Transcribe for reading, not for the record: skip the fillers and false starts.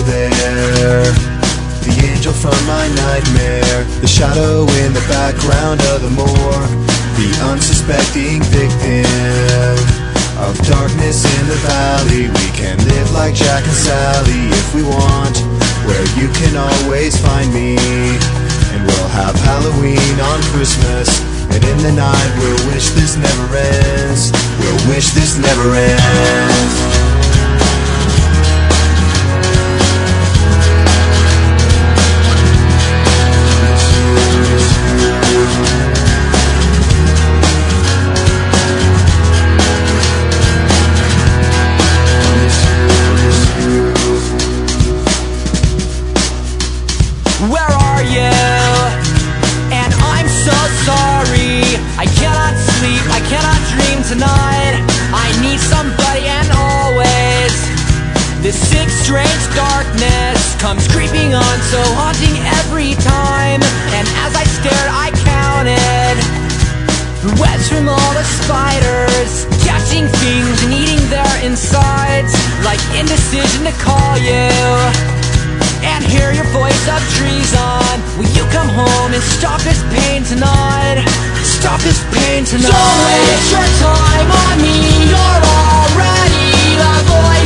there, the angel from my nightmare, the shadow in the background of the morgue, the unsuspecting victim of darkness in the valley. We can live like Jack and Sally if we want, where you can always find me. And we'll have Halloween on Christmas, and in the night we'll wish this never ends. We'll wish this never ends. Where are you? And I'm so sorry. I cannot sleep, I cannot dream tonight. I need somebody, and always this sick, strange darkness comes creeping on, so haunting every time. And as I stared, I counted the webs from all the spiders, catching things and eating their insides, like indecision to call you and hear your voice of treason. Will you come home and stop this pain tonight? Stop this pain tonight. Don't waste your time on me, you're already the voice